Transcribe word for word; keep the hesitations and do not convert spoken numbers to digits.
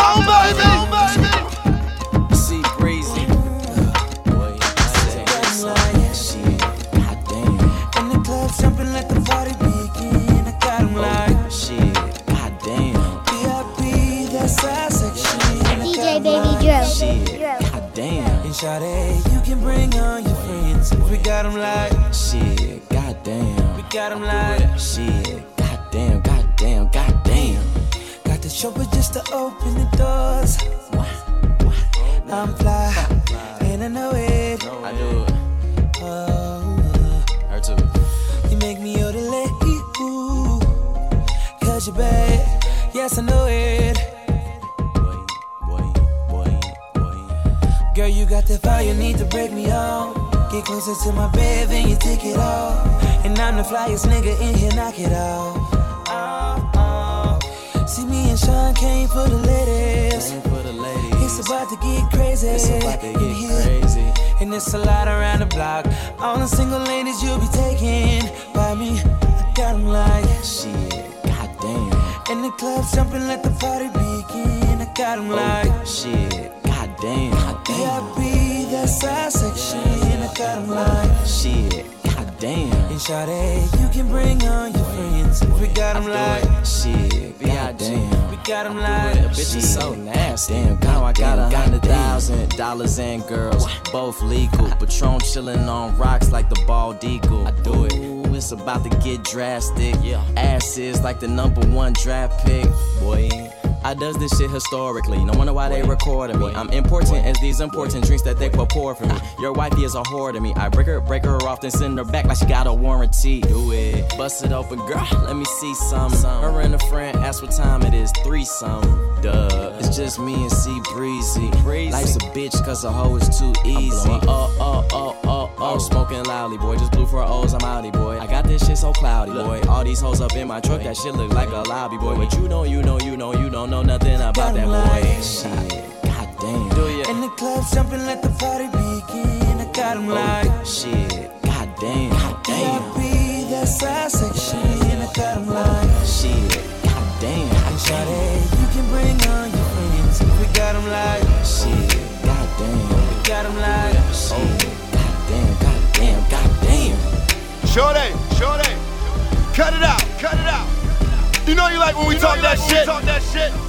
on, baby. See breezy. Boy, shit, goddamn. In the club jumping, let the party begin. I got 'em like shit, goddamn. V I P, that's our section. D J Baby Drew. Shit, goddamn. And Sade, you can bring on your friends. We got 'em like shit, goddamn. We got 'em like shit, goddamn, goddamn, goddamn. Got the chauffeur just to open the doors. I'm fly, and I know it. I do it. Oh, Her too. you make me odorlate, ooh, cause you're bad. Yes, I know it. Boy, boy, boy, boy. Girl, you got that fire, you need to break me off. Get closer to my bed, then you take it off. And I'm the flyest nigga in here, knock it off. Oh, oh. See, me and Sean came for the ladies. Came for the ladies. It's about to get crazy. It's about to in get here. crazy. And it's a lot around the block. All the single ladies you'll be taken by me. I got 'em like shit, goddamn. in the club jumping, let the party begin. I got 'em like shit, goddamn. V I P, that's our section. I got 'em like shit, goddamn. And Sade, you can bring on your friends. We got 'em like shit, goddamn. We got 'em like The bitch is so nasty. Damn, now I got a hundred thousand dollars and girls, both legal. Patron chillin' on rocks like the bald eagle. I do it. Ooh, it's about to get drastic. Yeah, ass is like the number one draft pick. Boy, I does this shit historically. No wonder why they recording me. I'm important as these important drinks that they pour for me. Your wifey is a whore to me. I break her, break her off, then send her back like she got a warranty. Do it. Bust it open, girl. Let me see some. Her and a friend ask what time it is. Three some. Duh. It's just me and C Breezy. Life's a bitch cause a hoe is too easy. Oh, oh, oh, oh, oh. Smoking loudly, boy. Just blew for O's, I'm outie, boy. I got this shit so cloudy, boy. All these hoes up in my truck, that shit look like a lobby, boy. But you know, you know, you know, you don't know nothing about that boy. Shit, goddamn. Do ya? In the club jumping, let the party begin. I got 'em like shit, goddamn, V I P, that's our section. I got 'em like shit, goddamn. And Sade, you can bring on your friends. We got 'em like shit, goddamn. We got 'em like shit, goddamn, goddamn, goddamn. Shorty, shorty, cut it out, cut it out. You know you like when we talk that shit. Talk that shit.